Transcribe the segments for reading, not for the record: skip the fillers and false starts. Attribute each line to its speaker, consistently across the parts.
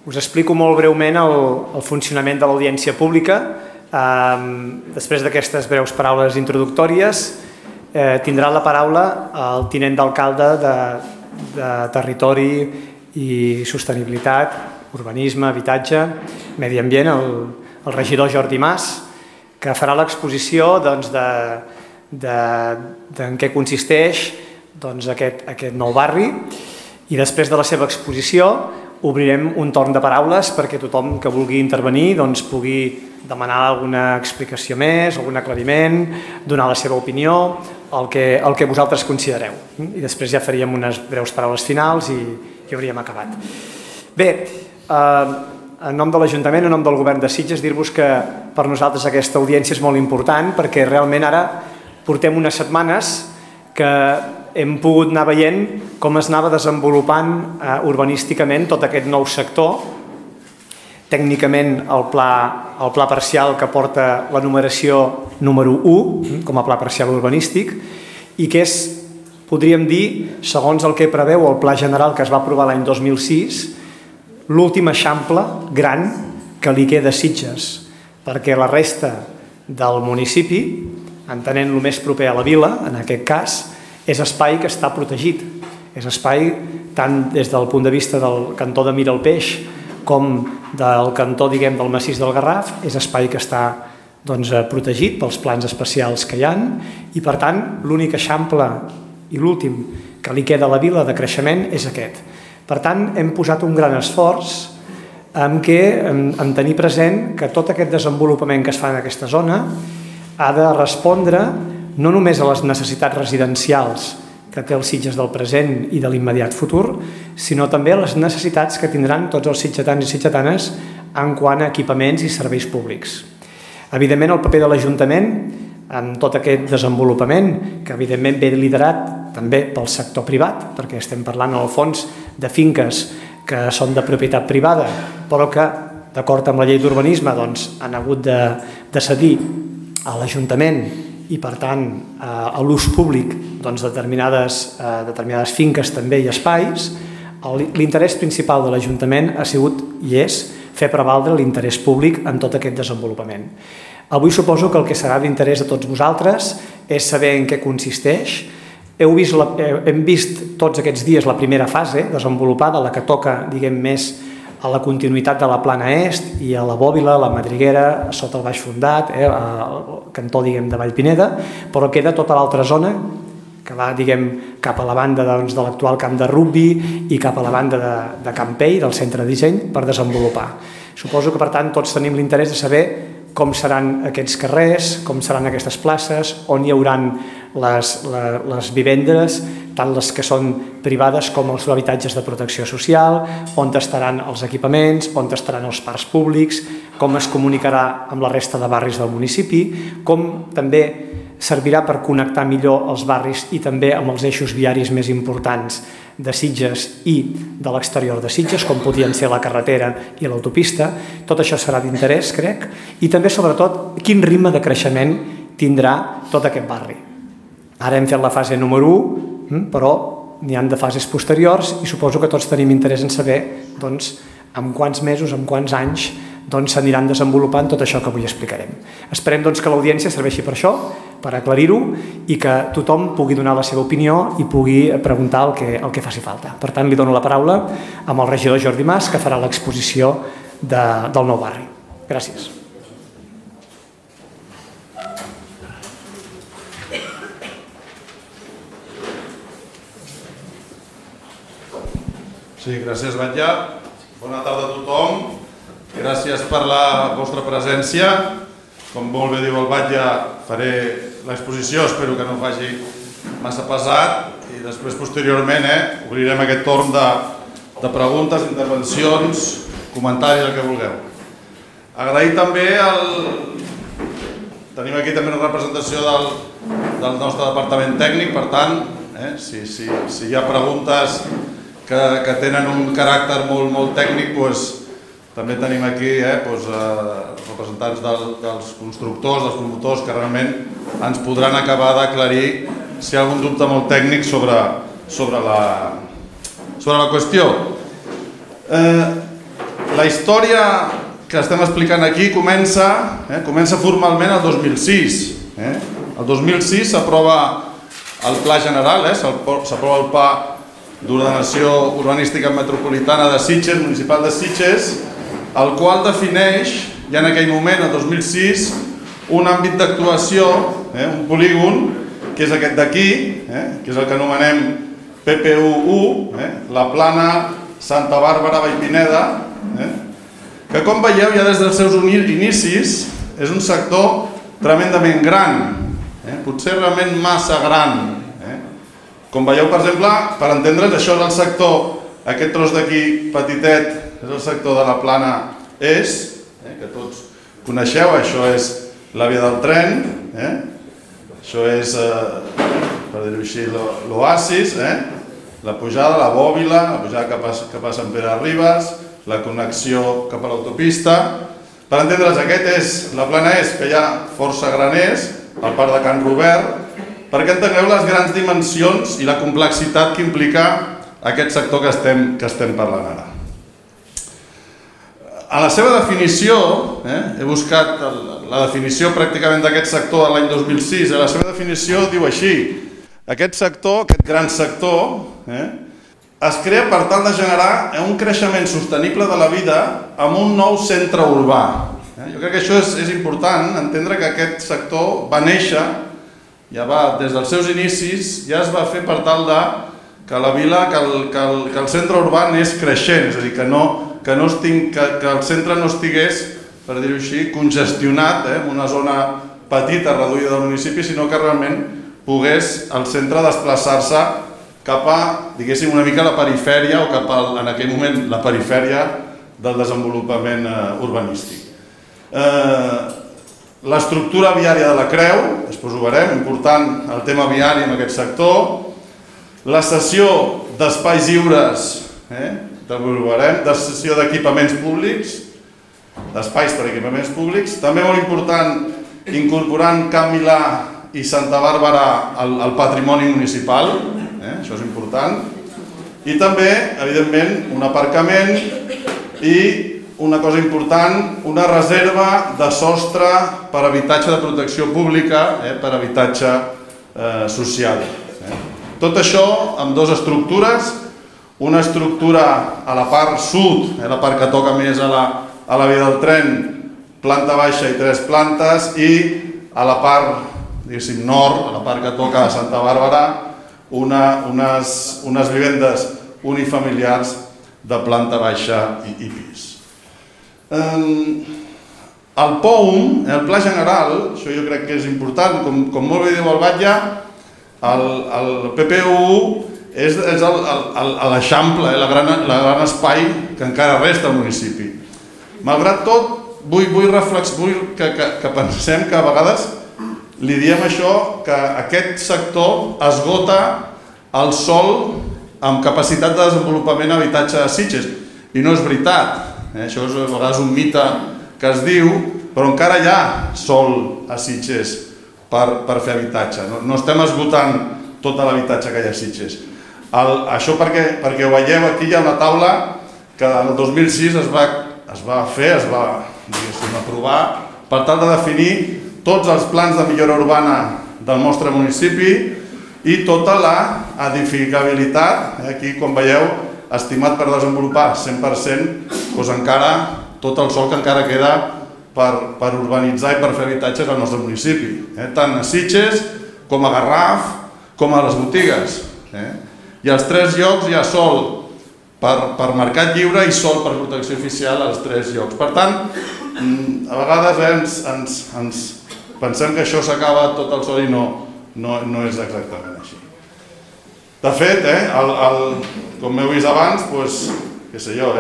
Speaker 1: Us explico molt breument el funcionament de l'audiència pública. Després d'aquestes breus paraules introductòries, tindrà la paraula el tinent d'alcalde de Territori i Sostenibilitat, Urbanisme, Habitatge, Medi Ambient, el regidor Jordi Mas, que farà l'exposició en què consisteix aquest nou barri, i després de la seva exposició obrirem un torn de paraules perquè tothom que vulgui intervenir pugui demanar alguna explicació més, algun aclariment, donar la seva opinió, el que vosaltres considereu. I després ja faríem unes breus paraules finals i hauríem acabat. Bé, en nom de l'Ajuntament, en nom del Govern de Sitges, dir-vos que per nosaltres aquesta audiència és molt important perquè realment ara portem unes setmanes que hem pogut anar veient com es anava desenvolupant urbanísticament tot aquest nou sector. Tècnicament el pla parcial que porta la numeració número 1 com a pla parcial urbanístic i que és, podríem dir, segons el que preveu el pla general que es va aprovar l'any 2006, l'últim eixample gran que li queda a Sitges, perquè la resta del municipi, entenent el més proper a la vila, en aquest cas, és espai que està protegit. És espai tant des del punt de vista del cantó de Miralpeix com del cantó, diguem, del massís del Garraf, és espai que està protegit pels plans especials que hi ha i, per tant, l'únic eixample i l'últim que li queda a la vila de creixement és aquest. Per tant, hem posat un gran esforç en tenir present que tot aquest desenvolupament que es fa en aquesta zona ha de respondre no només a les necessitats residencials que té el Sitges del present i de l'immediat futur, sinó també a les necessitats que tindran tots els sitgetans i sitgetanes en quant a equipaments i serveis públics. Evidentment, el paper de l'Ajuntament en tot aquest desenvolupament, que evidentment ve liderat també pel sector privat, perquè estem parlant en el fons de finques que són de propietat privada, però que, d'acord amb la llei d'urbanisme, han hagut de cedir a l'Ajuntament i, per tant, a l'ús públic determinades finques també i espais. L'interès principal de l'Ajuntament ha sigut i és fer prevaldre l'interès públic en tot aquest desenvolupament. Avui suposo que el que serà d'interès a tots vosaltres és saber en què consisteix. Hem vist tots aquests dies la primera fase desenvolupada, la que toca, diguem, més a la continuïtat de la Plana Est i a la Bòbila, la Madriguera, sota el Baix Fondat, al cantó, diguem, de Vallpineda, però queda tota l'altra zona que va, diguem, cap a la banda de l'actual camp de rugbi i cap a la banda de Campell, del centre de disseny, per desenvolupar. Suposo que, per tant, tots tenim l'interès de saber com seran aquests carrers, com seran aquestes places, on hi hauran les vivendes, tant les que són privades com els habitatges de protecció social, on estaran els equipaments, on estaran els parcs públics, com es comunicarà amb la resta de barris del municipi, com també servirà per connectar millor els barris i també amb els eixos viaris més importants de Sitges i de l'exterior de Sitges, com podien ser la carretera i l'autopista. Tot això serà d'interès, crec, i també, sobretot, quin ritme de creixement tindrà tot aquest barri. Ara hem fet la fase número 1, però n'hi ha de fases posteriors i suposo que tots tenim interès en saber en quants mesos, en quants anys s'aniran desenvolupant tot això que avui explicarem. Esperem que l'audiència serveixi per això, per aclarir-ho i que tothom pugui donar la seva opinió i pugui preguntar el que faci falta. Per tant, li dono la paraula amb el regidor Jordi Mas, que farà l'exposició del nou barri. Gràcies.
Speaker 2: Sí, gràcies, Batlle. Bona tarda a tothom. Gràcies per la vostra presència. Com molt bé diu el Batlle, faré l'exposició, espero que no faci massa pesat i després, posteriorment, obrirem aquest torn de preguntes, intervencions, comentaris, el que vulgueu. Agrair també tenim aquí també una representació del nostre departament tècnic, per tant, si hi ha preguntes que tenen un caràcter molt tècnic, també tenim aquí representants dels constructors, dels promotors, que realment ens podran acabar d'aclarir si hi ha algun dubte molt tècnic sobre la qüestió. La història que estem explicant aquí comença formalment el 2006. El 2006 s'aprova el Pla General, s'aprova el Pla d'Ordenació Urbanística Metropolitana de Sitges, municipal de Sitges, el qual defineix, ja en aquell moment, el 2006, un àmbit d'actuació, un polígon, que és aquest d'aquí, que és el que anomenem PPU1, la Plana Santa Bàrbara Vallpineda, que com veieu ja des dels seus inicis és un sector tremendament gran, potser realment massa gran. Com veieu, per exemple, per entendre's, això és el sector, aquest tros d'aquí petitet, és el sector de la Plana Est, que tots coneixeu, això és la via del tren, això és, per dir-ho així, l'oasis, la pujada, la bòbila, la pujada que passa en Pere Ribes, la connexió cap a l'autopista. Per entendre's, aquest és la Plana Est, que hi ha força graners, al parc de Can Robert, perquè entengueu les grans dimensions i la complexitat que implica aquest sector que estem parlant ara. En la seva definició, he buscat la definició pràcticament d'aquest sector de l'any 2006, la seva definició diu així: aquest sector, aquest gran sector, es crea per tal de generar un creixement sostenible de la vida amb un nou centre urbà. Jo crec que això és important, entendre que aquest sector va néixer, ja va, des dels seus inicis, ja es va fer per tal que la vila, que el centre urbà anés creixent, és a dir, que el centre no estigués, per dir-ho així, congestionat, en una zona petita, reduïda del municipi, sinó que realment pogués el centre desplaçar-se cap a, diguéssim, una mica la perifèria, o cap a, en aquell moment, la perifèria del desenvolupament urbanístic. L'estructura viària de la Creu, després ho veurem, important el tema viari en aquest sector, la cessió d'espais lliures, també ho veurem, de cessió d'equipaments públics, d'espais per equipaments públics, també molt important incorporant Can Milà i Santa Bàrbara al patrimoni municipal, això és important, i també, evidentment, un aparcament i una cosa important, una reserva de sostre per habitatge de protecció pública, per habitatge social. Tot això amb dues estructures, una estructura a la part sud, la part que toca més a la via del tren, planta baixa i 3 plantes, i a la part, diguéssim, nord, a la part que toca a Santa Bàrbara, unes vivendes unifamiliars de planta baixa i pis. El POUM, el Pla General, això jo crec que és important, com molt bé diu el Batlle, el PPU1 és l'eixample, el gran espai que encara resta al municipi. Malgrat tot, vull que pensem que a vegades li diem això, que aquest sector esgota el sòl amb capacitat de desenvolupament habitatge de Sitges, i no és veritat. Això és a vegades un mite que es diu, però encara hi ha sòl a Sitges per fer habitatge. No estem esgotant tot l'habitatge que hi ha a Sitges. Això perquè ho veieu, aquí hi ha una taula que el 2006 es va aprovar per tal de definir tots els plans de millora urbana del nostre municipi i tota l'edificabilitat, aquí com veieu, estimat per desenvolupar 100%, doncs encara tot el sòl que encara queda per urbanitzar i per fer habitatges al nostre municipi, tant a Sitges com a Garraf com a les botigues. I als 3 llocs hi ha sòl per mercat lliure i sòl per protecció oficial als 3 llocs. Per tant, a vegades ens pensem que això s'acaba tot el sòl i no és exactament així. De fet, com heu vist abans, què sé jo,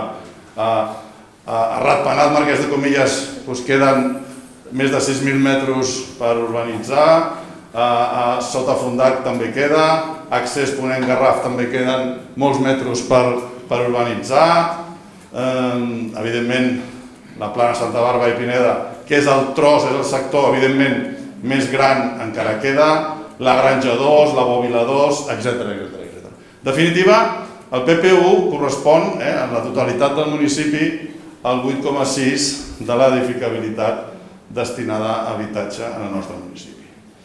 Speaker 2: a Ratpenat, Marquès de Comillas, queden més de 6.000 metres per urbanitzar, a Sota Fondac també queda, Accés Ponent Garraf també queden molts metres per urbanitzar, evidentment la Plana Santa Bàrbara i Pineda, que és el tros, és el sector, evidentment, més gran encara queda, la Granja 2, la Bòbila 2, etc. En definitiva, El PPU correspon, en la totalitat del municipi, al 8,6% de l'edificabilitat destinada a habitatge en el nostre municipi.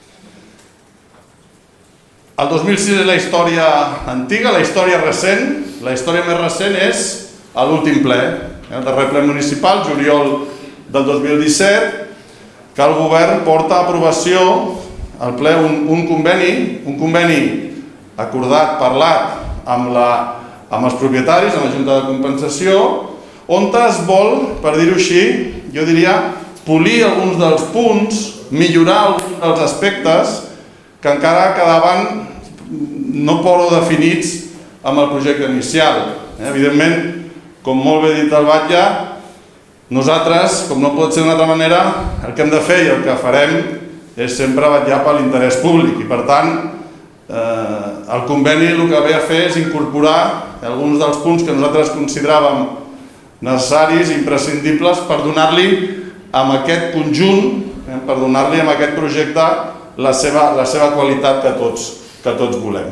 Speaker 2: El 2006 és la història antiga, la història recent. La història més recent és l'últim ple, el darrer ple municipal, juliol del 2017, que el govern porta a aprovació al ple un conveni acordat, parlat amb els propietaris, amb la Junta de Compensació, on es vol, per dir-ho així, jo diria, polir alguns dels punts, millorar alguns dels aspectes que encara quedaven no prou definits amb el projecte inicial. Evidentment, com molt bé dit el Batlle, nosaltres, com no pot ser d'una altra manera, el que hem de fer i el que farem és sempre vetllar per l'interès públic i, per tant, el conveni el que ve a fer és incorporar alguns dels punts que nosaltres consideràvem necessaris i imprescindibles per donar-li amb aquest conjunt, per donar-li amb aquest projecte la seva qualitat que tots volem.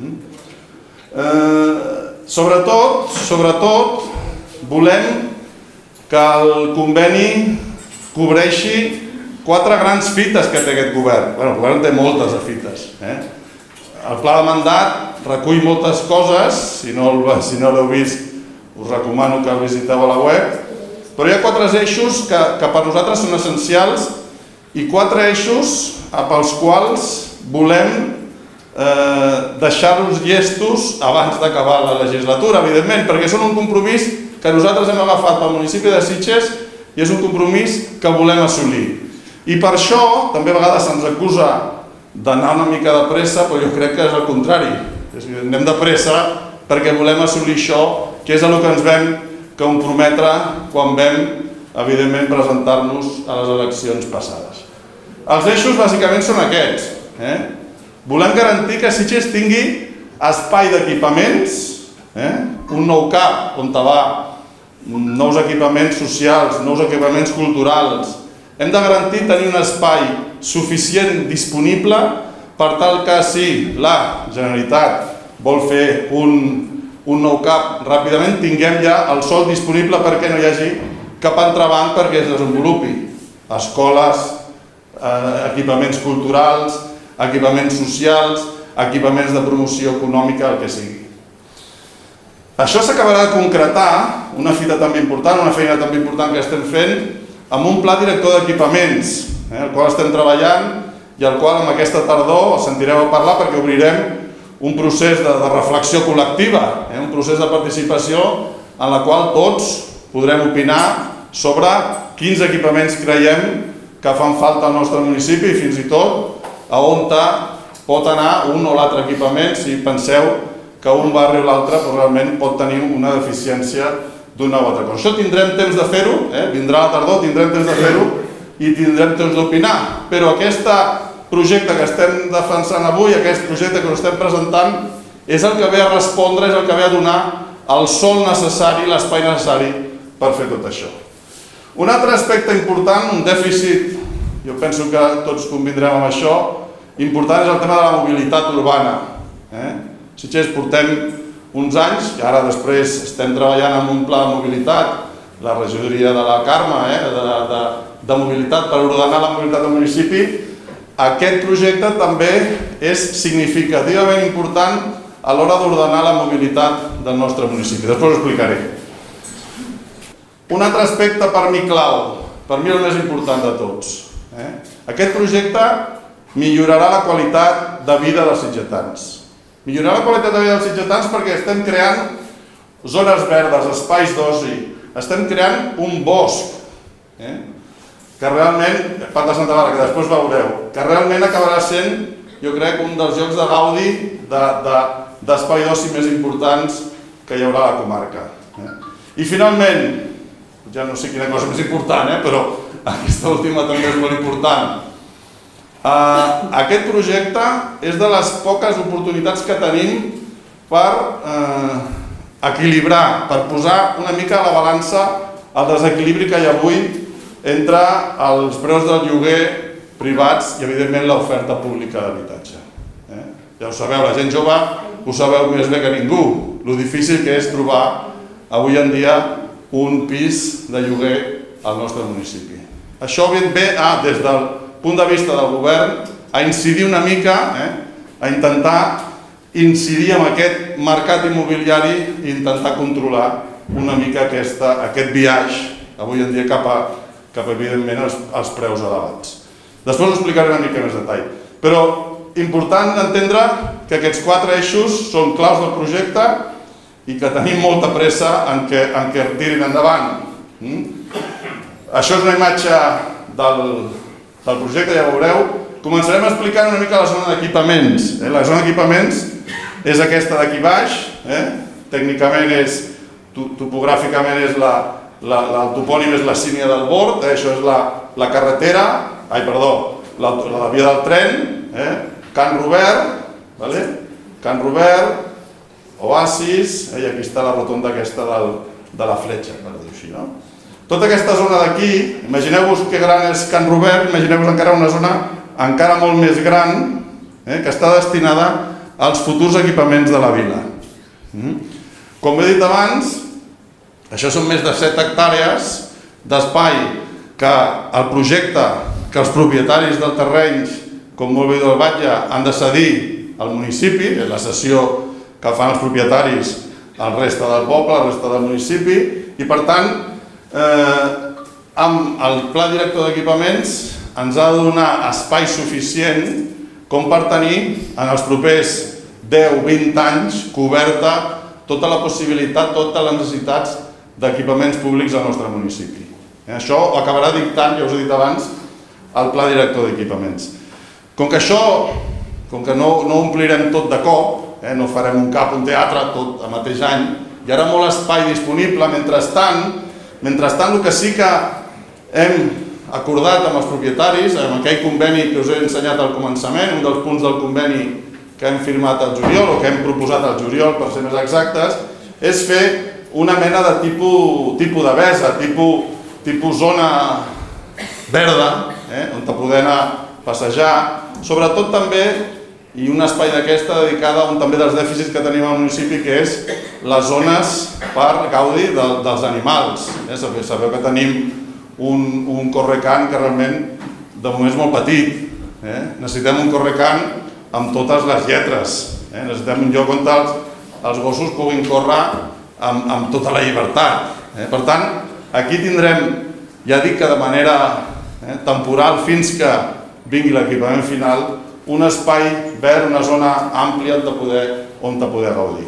Speaker 2: Sobretot, volem que el conveni cobreixi 4 grans fites que té aquest govern. El govern té moltes de fites. El pla de mandat recull moltes coses, si no l'heu vist us recomano que el visiteu a la web, però hi ha 4 eixos que per nosaltres són essencials i 4 eixos pels quals volem deixar-los llestos abans d'acabar la legislatura, evidentment, perquè són un compromís que nosaltres hem agafat pel municipi de Sitges i és un compromís que volem assolir. I per això també a vegades se'ns acusa d'anar una mica de pressa, però jo crec que és el contrari. Anem de pressa perquè volem assolir això, que és el que ens vam comprometre quan vam, evidentment, presentar-nos a les eleccions passades. Els eixos bàsicament són aquests. Volem garantir que Sitges tingui espai d'equipaments, un nou CAP on va nous equipaments socials, nous equipaments culturals. Hem de garantir tenir un espai suficient disponible per tal que si la Generalitat vol fer un nou CAP ràpidament tinguem ja el sòl disponible perquè no hi hagi cap entrebanc perquè es desenvolupi. Escoles, equipaments culturals, equipaments socials, equipaments de promoció econòmica, el que sigui. Això s'acabarà de concretar, una fita també important, una feina també important que estem fent, amb un pla director d'equipaments, el qual estem treballant i el qual amb aquesta tardor sentireu a parlar perquè obrirem un procés de reflexió col·lectiva, un procés de participació en la qual tots podrem opinar sobre quins equipaments creiem que fan falta al nostre municipi i fins i tot a on pot anar un o l'altre equipament si penseu que un barri o l'altre realment pot tenir una deficiència d'una o altra cosa. Això tindrem temps de fer-ho, vindrà la tardor, tindrem temps de fer-ho i tindrem temps d'opinar, però aquest projecte que estem defensant avui, aquest projecte que us estem presentant, és el que ve a respondre, és el que ve a donar el sòl necessari, l'espai necessari per fer tot això. Un altre aspecte important, un dèficit, jo penso que tots convindrem amb això, important és el tema de la mobilitat urbana. Sitges portem uns anys, i ara després estem treballant en un pla de mobilitat, la regidoria de la Carme, de mobilitat per ordenar la mobilitat del municipi. Aquest projecte també és significativament important a l'hora d'ordenar la mobilitat del nostre municipi. Després ho explicaré. Un altre aspecte per mi clau, per mi el més important de tots. Aquest projecte millorarà la qualitat de vida dels sitgetans. Millorarà la qualitat de vida dels sitgetans perquè estem creant zones verdes, espais d'oci, estem creant un bosc, que realment, Parc de Santa Bàrbara, que després veureu, que realment acabarà sent, jo crec, un dels llocs de gaudi d'espai d'oci més importants que hi haurà a la comarca. I finalment, ja no sé quina cosa més important, però aquesta última també és molt important. Aquest projecte és de les poques oportunitats que tenim per equilibrar, per posar una mica a la balança el desequilibri que hi ha avui entre els preus del lloguer privats i, evidentment, l'oferta pública d'habitatge. Ja ho sabeu, la gent jove ho sabeu més bé que ningú, lo difícil que és trobar avui en dia un pis de lloguer al nostre municipi. Això ve des del punt de vista del govern a incidir una mica, a intentar incidir en aquest mercat immobiliari i intentar controlar una mica aquest viatge avui en dia cap evidentment als preus elevats. Després ho explicaré una mica més detall. Però important entendre que aquests 4 eixos són claus del projecte i que tenim molta pressa en què tirin endavant. Això és una imatge del projecte, ja veureu. Començarem explicant una mica la zona d'equipaments. La zona d'equipaments és aquesta d'aquí baix. Tècnicament topogràficament el topònim és la sínia del bord, això és la carretera, la via del tren, Can Robert, Oasis, i aquí està la rotonda aquesta de la Fletxa, per dir-ho així. Tota aquesta zona d'aquí, imagineu-vos que gran és Can Robert, imagineu-vos encara una zona encara molt més gran, que està destinada als futurs equipaments de la vila. Com he dit abans, això són més de 7 hectàrees d'espai que el projecte, que els propietaris del terreny, com molt bé del Batlle, han de cedir al municipi, la cessió que fan els propietaris al resta del poble, al resta del municipi, i per tant, amb el Pla Director d'Equipaments ens ha de donar espai suficient com per tenir en els propers 10-20 anys coberta tota la possibilitat, totes les necessitats d'equipaments públics al nostre municipi. Això ho acabarà dictant, ja us he dit abans, el Pla Director d'Equipaments. Com que no omplirem tot de cop, no farem un teatre tot el mateix any, hi haurà molt espai disponible. Mentrestant, el que sí que hem acordat amb els propietaris, amb aquell conveni que us he ensenyat al començament, un dels punts del conveni que hem firmat al juliol, o que hem proposat al juliol, per ser més exactes, és fer una mena de tipus de besa, tipus zona verda, on poder anar a passejar, sobretot també, i un espai d'aquesta dedicada a un també dels dèficits que tenim al municipi, que és les zones per gaudi dels animals. Sabeu que tenim un correcant que realment de moment és molt petit. Necessitem un correcant amb totes les lletres. Necessitem un lloc on els gossos puguin córrer amb tota la llibertat. Per tant, aquí tindrem, ja dic que de manera temporal, fins que vingui l'equipament final, un espai verd, una zona àmplia on poder gaudir.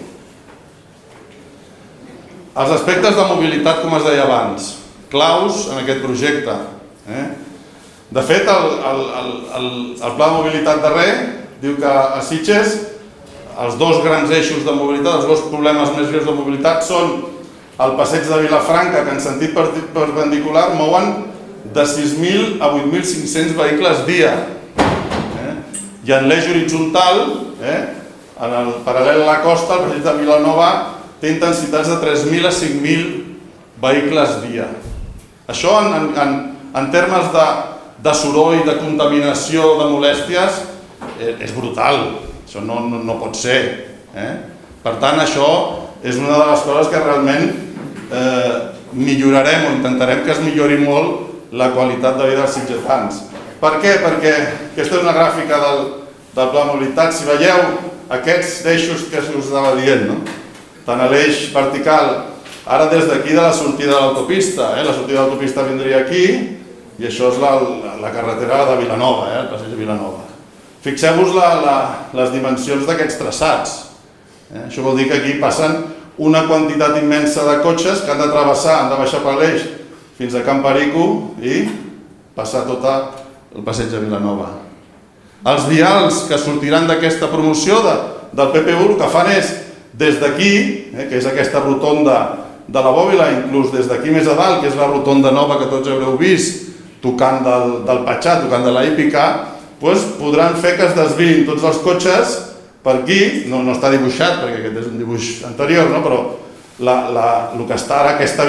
Speaker 2: Els aspectes de mobilitat, com es deia abans, claus en aquest projecte. De fet, el Pla de Mobilitat darrer diu que a Sitges els 2 grans eixos de mobilitat, els 2 problemes més greus de mobilitat són el passeig de Vilafranca, que en sentit perpendicular mouen de 6.000 a 8.500 vehicles dia. I en l'eix horitzontal, en el paral·lel a la costa, el passeig de Vilanova té intensitats de 3.000 a 5.000 vehicles dia. Això en termes de soroll, de contaminació, de molèsties, és brutal. Això no pot ser. Per tant, això és una de les coses que realment millorarem o intentarem que es millori molt la qualitat de vida dels sitgetans. Per què? Perquè aquesta és una gràfica del Pla de Mobilitat. Si veieu aquests eixos que us anava dient, tant l'eix vertical, ara des d'aquí de la sortida de l'autopista, la sortida de l'autopista vindria aquí, i això és la carretera de Vilanova, el passeig de Vilanova. Fixeu-vos les dimensions d'aquests traçats. Això vol dir que aquí passen una quantitat immensa de cotxes que han de travessar, han de baixar per l'eix fins a Can Perico i passar tot el passeig de Vilanova. Els vials que sortiran d'aquesta promoció del PPU el que fan és, des d'aquí, que és aquesta rotonda de la Bòbila, inclús des d'aquí més a dalt, que és la rotonda nova que tots haureu vist, tocant del Patxà, tocant de la Hípica, podran fer que es desviïn tots els cotxes per aquí. No està dibuixat, perquè aquest és un dibuix anterior, però el que està ara, aquesta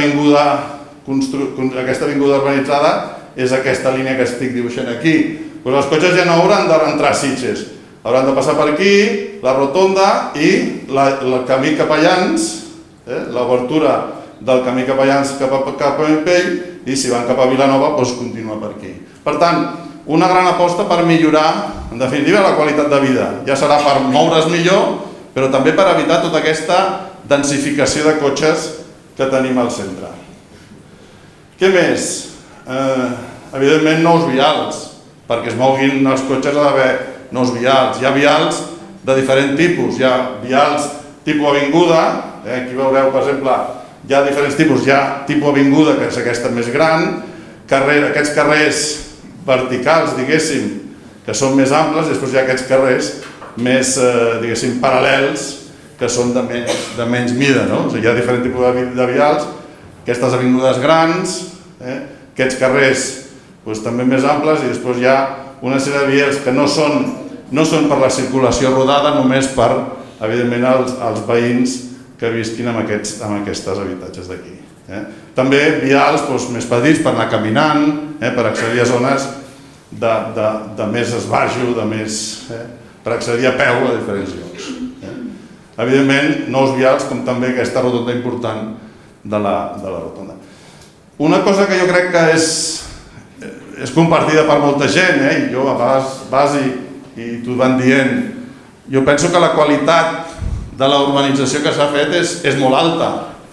Speaker 2: avinguda urbanitzada, és aquesta línia que estic dibuixant aquí. Els cotxes ja no hauran de rentrar a Sitges. Hauran de passar per aquí, la rotonda i el camí cap a Llans, l'obertura del camí cap a Llans cap a Pell, i si van cap a Vilanova, doncs continua per aquí. Per tant, una gran aposta per millorar, en definitiva, la qualitat de vida. Ja serà per moure's millor, però també per evitar tota aquesta densificació de cotxes que tenim al centre. Què més? Evidentment, nous vials. Perquè es moguin els cotxes ha d'haver nous vials. Hi ha vials de diferent tipus. Hi ha vials tipus avinguda. Aquí veureu, per exemple, hi ha diferents tipus. Hi ha tipus avinguda, que és aquesta més gran. Aquests carrers verticals, diguéssim, que són més amples, i després hi ha aquests carrers més, diguéssim, paral·lels, que són de menys mida, no? O sigui, hi ha diferents tipus de vials, aquestes avingudes grans, aquests carrers també més amples, i després hi ha una sèrie de vials que no són per la circulació rodada, només per, evidentment, els veïns que visquin en aquests habitatges d'aquí. També vials més petits per anar caminant, per accedir a zones de més esbarjo, per accedir a peu a diferents llocs. Evidentment, nous vials, com també aquesta rotonda important de la rotonda. Una cosa que jo crec que és compartida per molta gent, i jo a vegades vas i t'ho van dient, jo penso que la qualitat de la urbanització que s'ha fet és molt alta.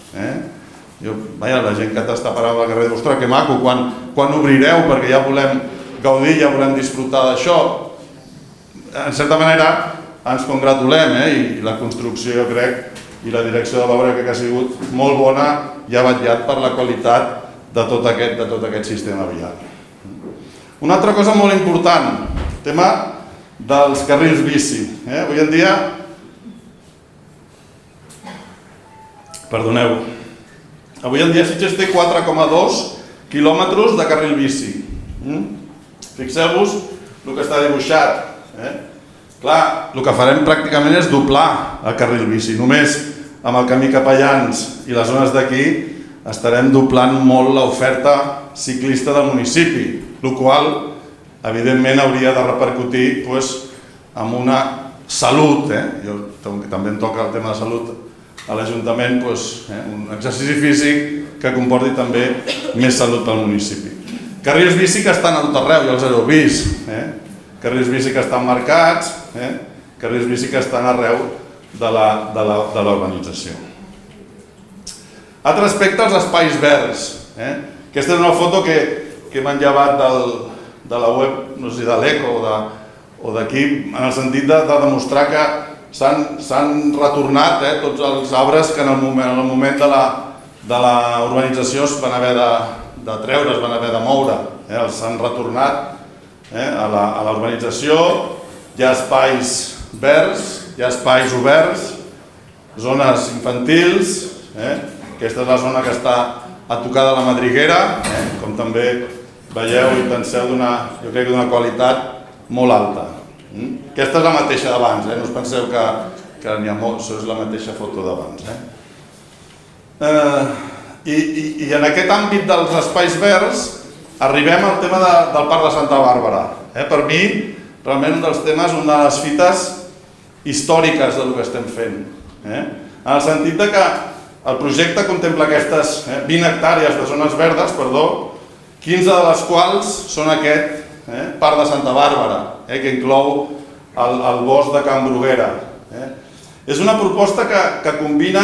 Speaker 2: La gent que t'està parant al carrer diu, ostres, que maco, quan obrireu, perquè ja volem gaudir, ja volem disfrutar d'això. En certa manera ens congratulem, i la construcció, jo crec, i la direcció de l'obra que ha sigut molt bona i ha vetllat per la qualitat de tot aquest sistema vial. Una altra cosa molt important, el tema dels carrils bici. Avui en dia, Sitges té 4,2 quilòmetres de carril bici. Fixeu-vos el que està dibuixat. Clar, el que farem pràcticament és doblar el carril bici. Només amb el camí cap a Llans i les zones d'aquí estarem doblant molt l'oferta ciclista del municipi, el qual, evidentment, hauria de repercutir en una salut. Jo també em toca el tema de salut a l'Ajuntament, un exercici físic que comporti també més salut pel municipi. Carrils bici que estan a tot arreu, ja els heu vist. Carrils bici que estan marcats, carrils bici que estan arreu de la urbanització. Altre aspecte, els espais verds. Aquesta és una foto que m'han llevat de la web, no sé si de l'Eco o d'aquí, en el sentit de demostrar que s'han retornat tots els arbres que en el moment de la urbanització es van haver de treure, es van haver de moure. S'han retornat a la urbanització, hi ha espais verds, hi ha espais oberts, zones infantils, aquesta és la zona que està a tocar de la Madriguera, com també veieu i penseu jo crec d'una qualitat molt alta. Aquesta és la mateixa d'abans, no us penseu que n'hi ha molt, això és la mateixa foto d'abans. I en aquest àmbit dels espais verds arribem al tema del Parc de Santa Bàrbara. Per mi, realment un dels temes, una de les fites històriques del que estem fent. En el sentit que el projecte contempla aquestes 20 hectàrees de zones verdes, 15 de les quals són aquest Parc de Santa Bàrbara, que inclou el bosc de Can Bruguera. És una proposta que combina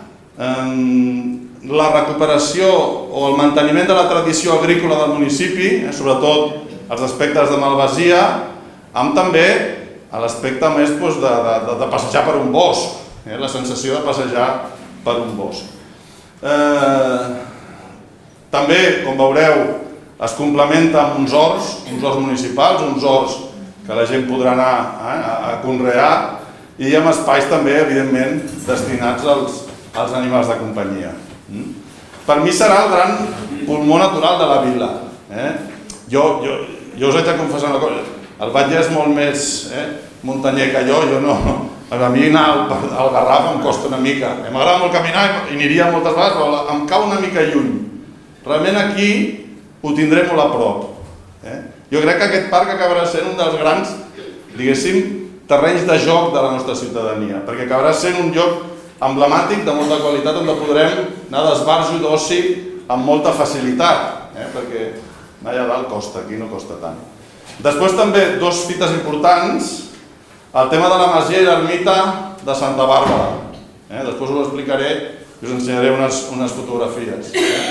Speaker 2: la recuperació o el manteniment de la tradició agrícola del municipi, sobretot els aspectes de malvasia, amb també l'aspecte més de passejar per un bosc, la sensació de passejar per un bosc. També, com veureu, es complementa amb uns horts municipals, uns horts que la gent podrà anar a conrear, i amb espais també, evidentment, destinats als animals de companyia. Per mi serà el gran pulmó natural de la vila. Jo us haig de confessar una cosa, el Batlle és molt més muntanyer que jo no. A mi anar al Garraf em costa una mica. M'agrada molt caminar i aniria moltes vegades, però em cau una mica lluny. Realment aquí ho tindrem molt a prop. Jo crec que aquest parc acabarà sent un dels grans, diguéssim, terrenys de joc de la nostra ciutadania, perquè acabarà sent un lloc emblemàtic de molta qualitat on podrem anar d'esbarjo i d'oci amb molta facilitat, perquè anar allà dalt costa, aquí no costa tant. Després també dos fites importants, el tema de la masia i l'ermita de Santa Bàrbara. Després us ho explicaré i us ensenyaré unes fotografies.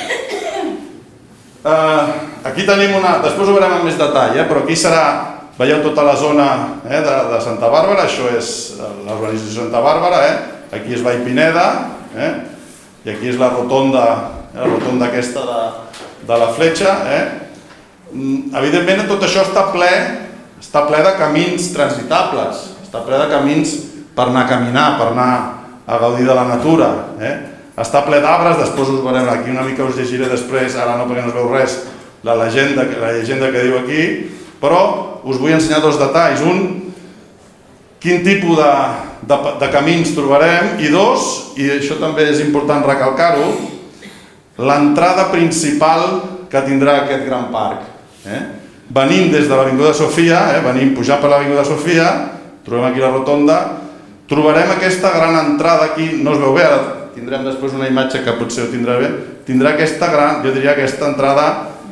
Speaker 2: Aquí tenim una... Després ho veurem amb més detall, però aquí serà... Veieu tota la zona de Santa Bàrbara, això és l'urbanització de Santa Bàrbara, aquí és Vall Pineda, i aquí és la rotonda aquesta de la Fletxa. Evidentment tot això està ple de camins transitables, està ple de camins per anar a caminar, per anar a gaudir de la natura. Està ple d'arbres, després us veurem aquí una mica, us llegiré després, ara no perquè no es veu res, la llegenda que diu aquí, però us vull ensenyar dos detalls. Un, quin tipus de camins trobarem, i dos, i això també és important recalcar-ho, l'entrada principal que tindrà aquest gran parc. Venim des de l'Avinguda Sofia, pujant per l'Avinguda Sofia, trobem aquí la rotonda, trobarem aquesta gran entrada aquí, no es veu bé, ara tindrem després una imatge que potser ho tindrà bé, tindrà aquesta gran, jo diria aquesta entrada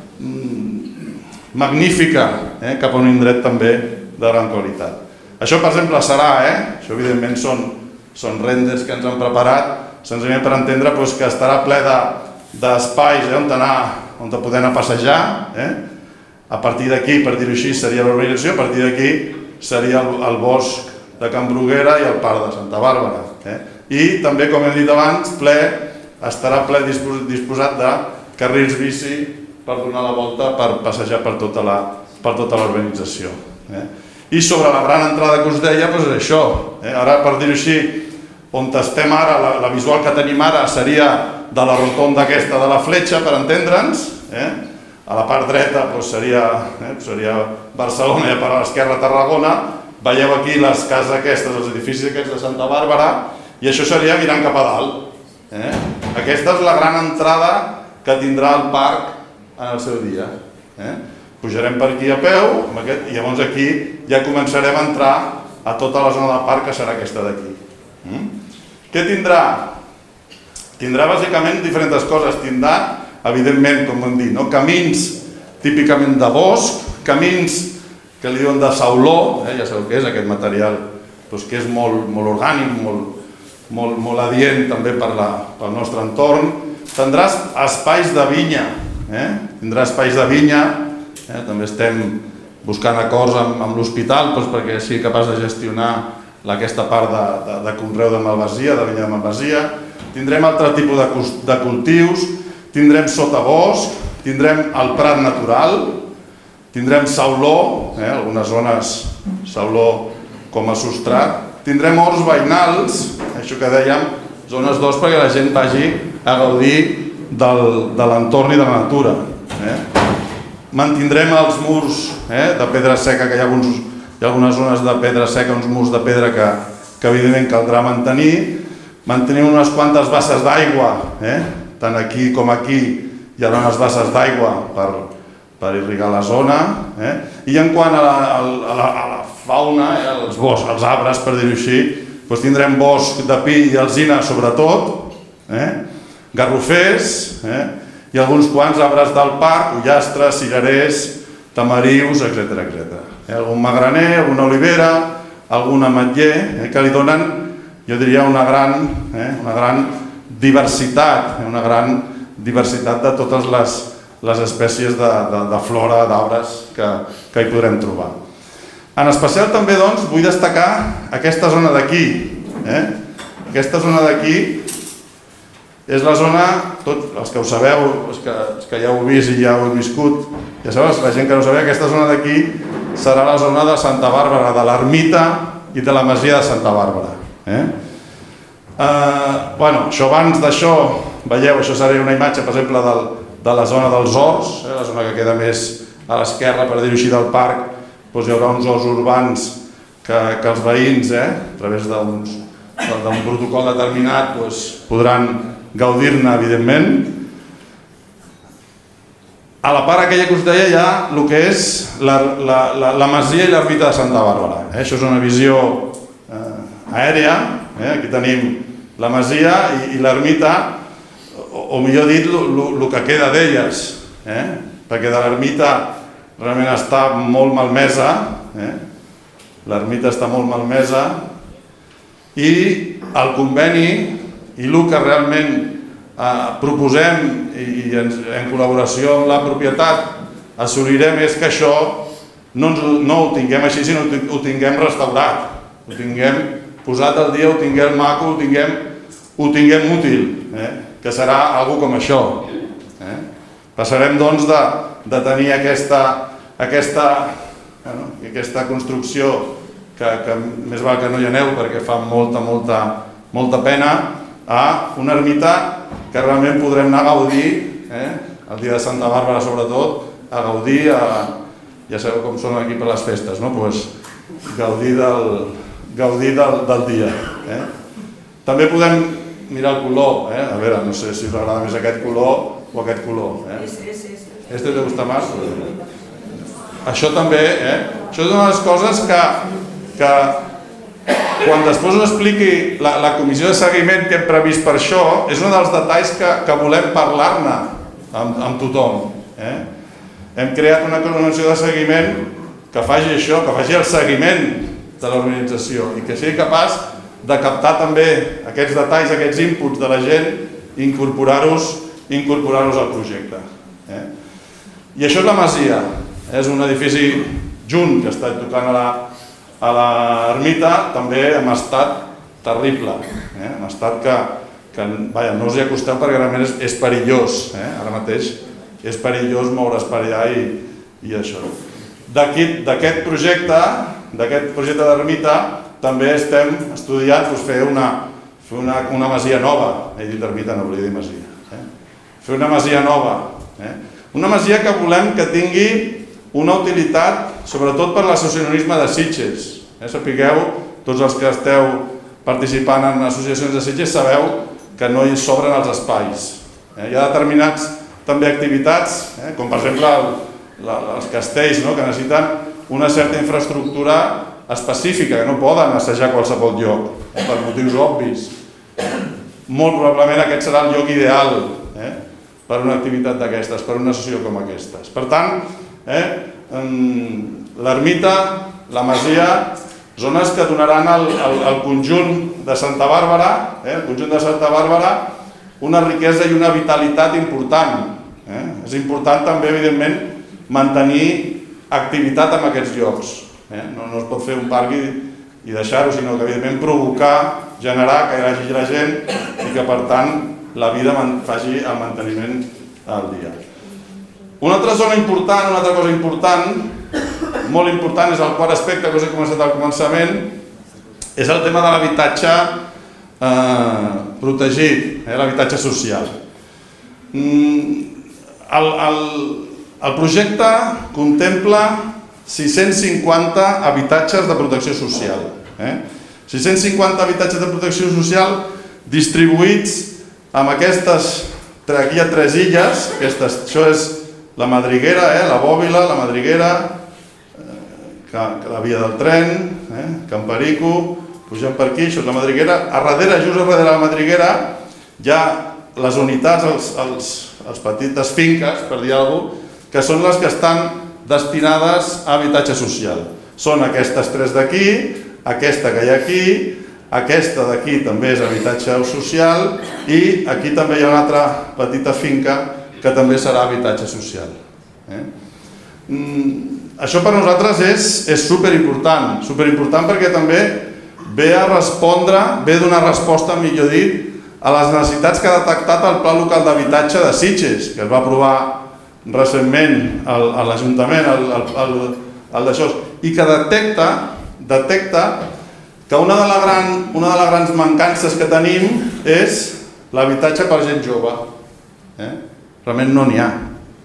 Speaker 2: magnífica, cap a un indret també de gran qualitat. Això, per exemple, serà, això evidentment són renders que ens han preparat, senzillament per entendre que estarà ple d'espais on poder anar a passejar. A partir d'aquí, per dir-ho així, seria l'urbanització, a partir d'aquí seria el bosc de Can Bruguera i el parc de Santa Bàrbara. I també, com hem dit abans, estarà ple disposat de carrils bici per donar la volta, per passejar per tota l'urbanització. I sobre la gran entrada que us deia, és això. Ara, per dir-ho així, on estem ara, la visual que tenim ara seria de la rotonda aquesta de la Fletxa, per entendre'ns. A la part dreta seria Barcelona i a l'esquerra Tarragona. Veieu aquí les cases aquestes, els edificis aquests de Santa Bàrbara, i això seria mirant cap a dalt. Aquesta és la gran entrada que tindrà el parc en el seu dia. Pujarem per aquí a peu i llavors aquí ja començarem a entrar a tota la zona del parc, que serà aquesta d'aquí. Què tindrà? Tindrà bàsicament diferents coses. Tindrà, evidentment, com hem dit, camins típicament de bosc, camins que li diuen de sauló, ja sabeu què és aquest material, que és molt orgànic, molt adient també pel nostre entorn. Tindràs espais de vinya, també estem buscant acords amb l'hospital perquè sigui capaç de gestionar aquesta part de conreu de malvasia, de vinya de malvasia. Tindrem altre tipus de cultius, tindrem sotabosc, tindrem el prat natural, tindrem sauló, algunes zones sauló com a substrat, tindrem horts veïnals, això que dèiem, zones d'horts perquè la gent vagi a gaudir de l'entorn i de la natura. Mantindrem els murs de pedra seca, que hi ha algunes zones de pedra seca, uns murs de pedra que evidentment caldrà mantenir. Mantenim unes quantes basses d'aigua, tant aquí com aquí hi ha unes basses d'aigua per irrigar la zona. I en quant a la fauna, els boscs, els arbres, per dir-ho així, tindrem bosc de pi i alzina sobretot, garrofers i alguns quants arbres del parc, ullastres, cirerers, tamarius, etc. Algun magraner, alguna olivera, algun ametller, que li donen, jo diria, una gran diversitat, de totes les espècies de flora, d'arbres que hi podrem trobar. En especial també vull destacar aquesta zona d'aquí. Aquesta zona d'aquí és la zona, tots els que ho sabeu, els que ja ho heu vist i ja ho heu viscut, ja sabeu, la gent que no ho sabeu, aquesta zona d'aquí serà la zona de Santa Bàrbara, de l'ermita i de la masia de Santa Bàrbara. Això abans d'això, veieu, això seria una imatge, per exemple, de la zona dels horts, la zona que queda més a l'esquerra, per dir-ho així, del parc. Hi haurà uns horts urbans que els veïns, a través d'un protocol determinat, podran gaudir-ne, evidentment. A la part aquella que us deia hi ha el que és la masia i l'ermita de Santa Bàrbara. Això és una visió aèria. Aquí tenim la masia i l'ermita, o millor dit, el que queda d'elles, perquè de l'ermita realment està molt malmesa, l'ermita està molt malmesa, i el conveni i el que realment proposem i en col·laboració amb la propietat assolirem és que això no ho tinguem així, sinó que ho tinguem restaurat, ho tinguem posat al dia, ho tinguem maco, ho tinguem útil, que serà alguna com això. Passarem doncs de tenir aquesta construcció que més val que no hi aneu perquè fa molta pena, a una ermita que realment podrem anar a gaudir, el dia de Santa Bàrbara sobretot, a gaudir, ja sabeu com són aquí per les festes, gaudir del dia. També podem mirar el color, a veure, no sé si us agrada més aquest color o aquest color. Este te gusta más? Això també, això és una de les coses que quan després us expliqui la comissió de seguiment que hem previst per això, és un dels detalls que volem parlar-ne amb tothom. Hem creat una comissió de seguiment que faci això, que faci el seguiment de l'organització i que sigui capaç de captar també aquests detalls, aquests inputs de la gent i incorporar-los al projecte. I això és la masia, és un edifici junt que està tocant a l'ermita, també en estat terrible, en estat que no us hi acosteu perquè realment és perillós, ara mateix és perillós moure's per allà i això. D'aquest projecte d'ermita també estem estudiant fer una masia nova, he dit ermita, no volia dir masia, fer una masia nova, una masia que volem que tingui una utilitat sobretot per l'associacionisme de Sitges. Sapigueu, tots els que esteu participant en associacions de Sitges sabeu que no hi sobren els espais. Hi ha determinats també activitats, com per exemple els castells, que necessiten una certa infraestructura específica, que no poden assajar a qualsevol lloc, per motius obvis. Molt probablement aquest serà el lloc ideal per una activitat d'aquestes, per una associació com aquestes. Per tant, l'ermita, la masia, zones que donaran al conjunt de Santa Bàrbara, una riquesa i una vitalitat important. És important també, evidentment, mantenir activitat en aquests llocs. No es pot fer un parc i deixar-ho, sinó que, evidentment, provocar, generar que hi hagi la gent i que, per tant, la vida faci el manteniment al dia. Una altra zona important, una altra cosa important, molt important, és el quart aspecte que us he començat al començament, és el tema de l'habitatge protegit, l'habitatge social. El projecte contempla 650 habitatges de protecció social. 650 habitatges de protecció social distribuïts amb aquestes, aquí hi ha 3 illes, això és la Madriguera, la Bòbila, la Madriguera, la via del tren, Can Perico, pujant per aquí, això és la Madriguera. A darrere, just a darrere de la Madriguera, hi ha les unitats, les petites finques, per dir alguna cosa, que són les que estan destinades a habitatge social. Són aquestes 3 d'aquí, aquesta que hi ha aquí, aquesta d'aquí també és habitatge social i aquí també hi ha una altra petita finca que també serà habitatge social. Això per nosaltres és superimportant perquè també ve a respondre, ve a donar resposta, millor dit, a les necessitats que ha detectat el Pla Local d'Habitatge de Sitges, que es va aprovar recentment a l'Ajuntament, el d'això, i que detecta que una de les grans mancances que tenim és l'habitatge per gent jove. Realment no n'hi ha.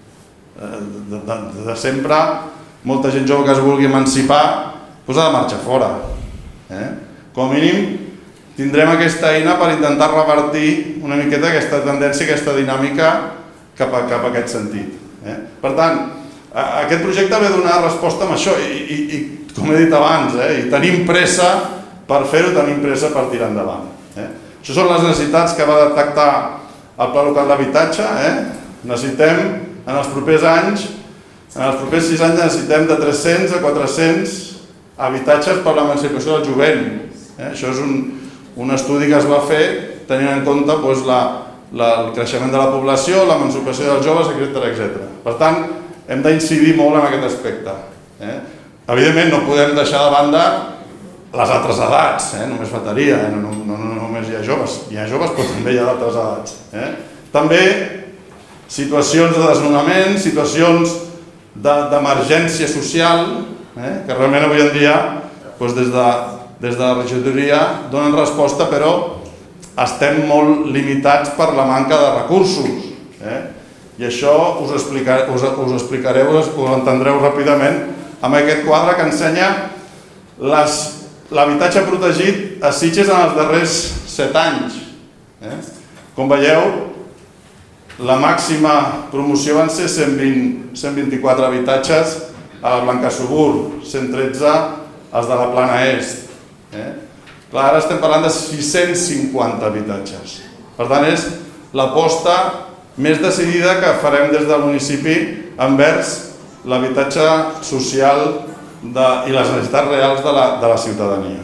Speaker 2: De sempre, molta gent jove que es vulgui emancipar ha de marxar fora. Com a mínim, tindrem aquesta eina per intentar revertir una miqueta aquesta tendència, aquesta dinàmica cap a aquest sentit. Per tant, aquest projecte ve a donar resposta amb això i com he dit abans, i tenim pressa per fer-ho, tenim pressa per tirar endavant. Això són les necessitats que va detectar el Pla Local d'Habitatge. Necessitem, en els propers anys, en els propers 6 anys necessitem de 300 a 400 habitatges per l'emancipació del jovent. Això és un estudi que es va fer tenint en compte el creixement de la població, l'emancipació dels joves, etc. Per tant, hem d'incidir molt en aquest aspecte. Evidentment, no podem deixar de banda les altres edats, només faltaria, no només hi ha joves, però també hi ha d'altres edats. També situacions de desnonament, situacions d'emergència social, que realment avui en dia des de la regidoria donen resposta, però estem molt limitats per la manca de recursos. I això us explicareu, ho entendreu ràpidament, amb aquest quadre que ensenya l'habitatge protegit a Sitges en els darrers 7 anys. Com veieu, la màxima promoció van ser 124 habitatges a la Blancassegur, 113 els de la Plana Est. Ara estem parlant de 650 habitatges. Per tant, és l'aposta més decidida que farem des del municipi envers l'habitatge social i les necessitats reals de la ciutadania.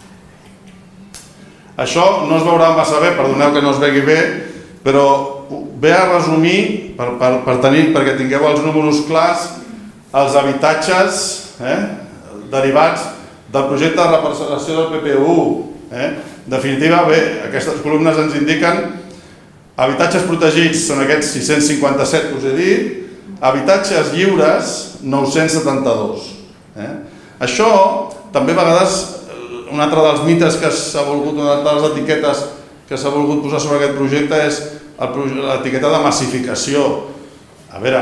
Speaker 2: Això no es veurà massa bé, perdoneu que no es vegi bé, però ve a resumir, perquè tingueu els números clars, els habitatges derivats del projecte de reparcel·lació del PPU. En definitiva, bé, aquestes columnes ens indiquen habitatges protegits, són aquests 657 que us he dit, habitatges lliures, 972. Això també a vegades, un altre dels mites que s'ha volgut, una de les etiquetes que s'ha volgut posar sobre aquest projecte és l'etiqueta de massificació. A veure,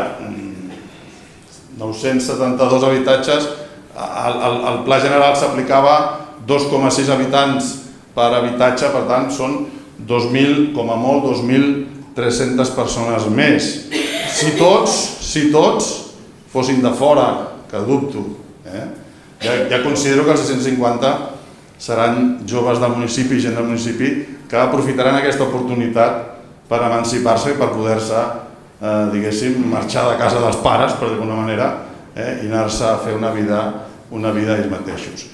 Speaker 2: 972 habitatges, el pla general s'aplicava 2,6 habitants per habitatge, per tant són 2.000, com a molt, 2.300 persones més. Si tots fossin de fora, que dubto, ja considero que els 650 seran joves del municipi, gent del municipi, que aprofitaran aquesta oportunitat per emancipar-se i per poder-se, diguéssim, marxar de casa dels pares, per d'alguna manera, i anar-se a fer una vida ells mateixos.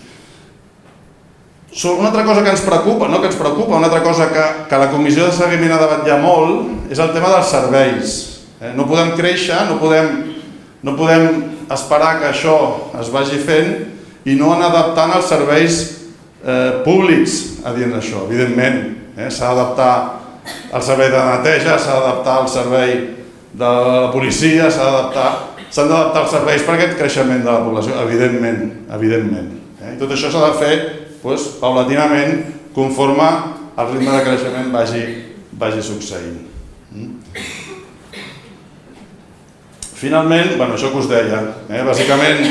Speaker 2: Una altra cosa que ens preocupa, una altra cosa que la comissió de seguiment ha debatut molt, és el tema dels serveis. No podem créixer, no podem esperar que això es vagi fent i no anar adaptant els serveis públics a dins d'això. Evidentment, s'ha d'adaptar el servei de neteja, s'ha d'adaptar el servei de la policia, s'han d'adaptar els serveis per aquest creixement de la població, evidentment. I tot això s'ha de fer paulatinament, conforme el ritme de creixement vagi succeint. Finalment, això que us deia, bàsicament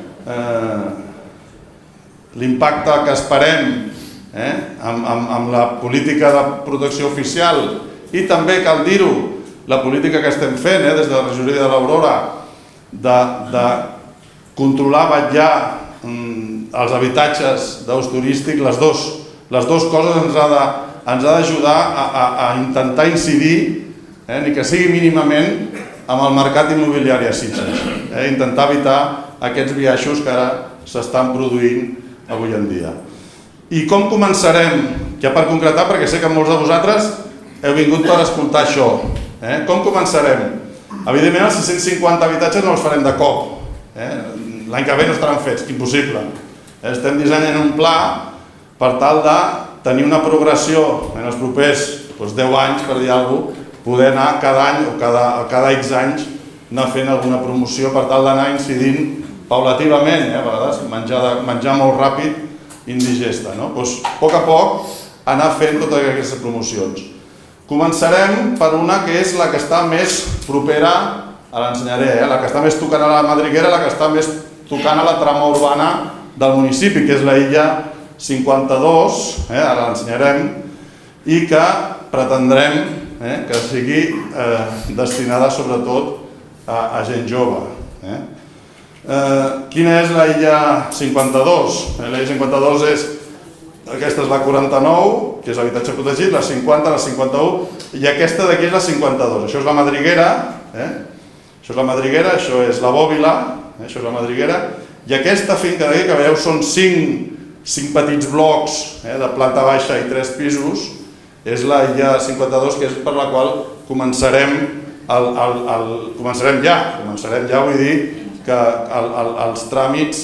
Speaker 2: l'impacte que esperem amb la política de protecció oficial i també, cal dir-ho, la política que estem fent des de la regidoria de l'Aurora de controlar, vetllar els habitatges d'ús turístic, les dues coses ens ha d'ajudar a intentar incidir, ni que sigui mínimament, amb el mercat immobiliari a Sitges. Intentar evitar aquests biaixos que ara s'estan produint avui en dia. I com començarem? Ja per concretar, perquè sé que molts de vosaltres heu vingut per escoltar això. Com començarem? Evidentment, els 650 habitatges no els farem de cop. L'any que ve no estaran fets, impossible. Estem dissenyant un pla per tal de tenir una progressió en els propers 10 anys, per dir alguna cosa, poder anar cada any o cada X anys anar fent alguna promoció per tal d'anar incidint paulativament, a vegades menjar molt ràpid indigesta. A poc a poc anar fent totes aquestes promocions. Començarem per una que és la que està més propera, ara l'ensenyaré, la que està més tocant a la Madriguera, la que està més tocant a la trama urbana del municipi, que és la illa 52, ara l'ensenyarem, i que pretendrem que sigui destinada sobretot a gent jove. Quina és la illa 52? La illa 52 és, aquesta és la 49, que és l'habitatge protegit, la 50, la 51, i aquesta d'aquí és la 52. Això és la madriguera, això és la madriguera, això és la bòbila, això és la madriguera, i aquesta finca d'aquí, que veieu, són 5 petits blocs de planta baixa i 3 pisos, és la illa 52, que és per la qual començarem ja, vull dir que els tràmits,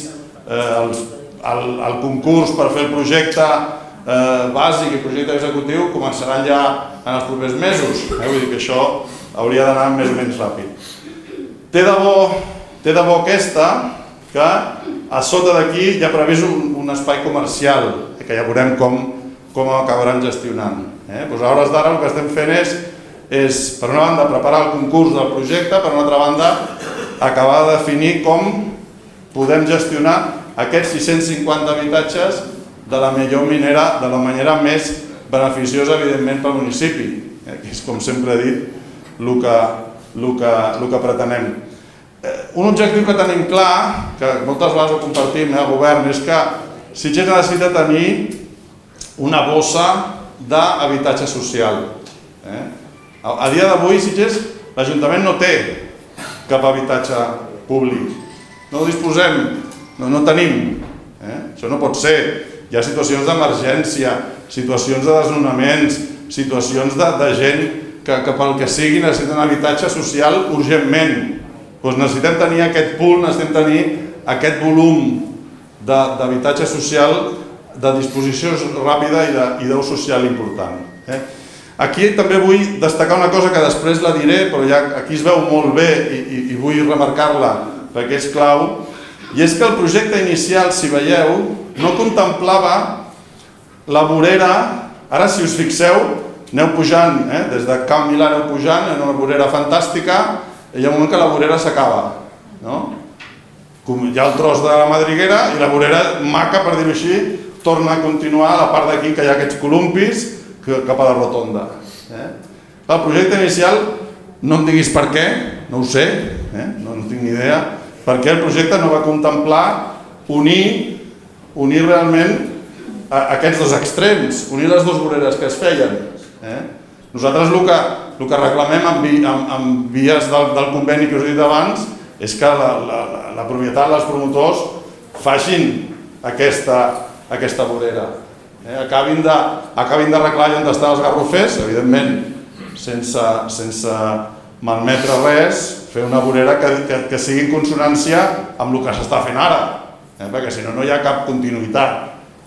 Speaker 2: el concurs per fer el projecte bàsic i projecte executiu començaran ja en els propers mesos. Vull dir que això hauria d'anar més o menys ràpid. Té de bo aquesta, que a sota d'aquí hi ha previst un espai comercial, que ja veurem com acabaran gestionant. A hores d'ara el que estem fent és, per una banda, preparar el concurs del projecte, per una altra banda, acabar de definir com podem gestionar aquests 650 habitatges de la millor manera, de la manera més beneficiosa, evidentment, pel municipi, que és, com sempre he dit, el que pretenem. Un objectiu que tenim clar, que moltes vegades ho compartim al govern, és que Sitges necessita tenir una bossa d'habitatge social. A dia d'avui, Sitges, l'Ajuntament no té cap habitatge públic. No disposem, no tenim. Això no pot ser. Hi ha situacions d'emergència, situacions de desnonaments, situacions de gent que pel que sigui necessiten habitatge social urgentment. Necessitem tenir aquest pool, necessitem tenir aquest volum d'habitatge social de disposició ràpida i d'ús social important. Aquí també vull destacar una cosa que després la diré, però ja aquí es veu molt bé i vull remarcar-la perquè és clau, i és que el projecte inicial, si veieu, no contemplava la vorera. Ara, si us fixeu, aneu pujant, des de Camp Milà aneu pujant, en una vorera fantàstica, i hi ha un moment que la vorera s'acaba. Hi ha el tros de la madriguera i la vorera maca, per dir-ho així, torna a continuar a la part d'aquí que hi ha aquests columpis cap a la rotonda. El projecte inicial, no em diguis per què, no ho sé, no tinc ni idea, perquè el projecte no va contemplar unir realment aquests dos extrems, unir les dues voreres que es feien. Nosaltres el que reclamem amb vies del conveni que us he dit abans és que la propietat, els promotors, facin aquesta vorera. Acabin d'arreglar allà on estan els garrofers, evidentment, sense malmetre res, fer una vorera que sigui en consonància amb el que s'està fent ara, perquè si no, no hi ha cap continuïtat.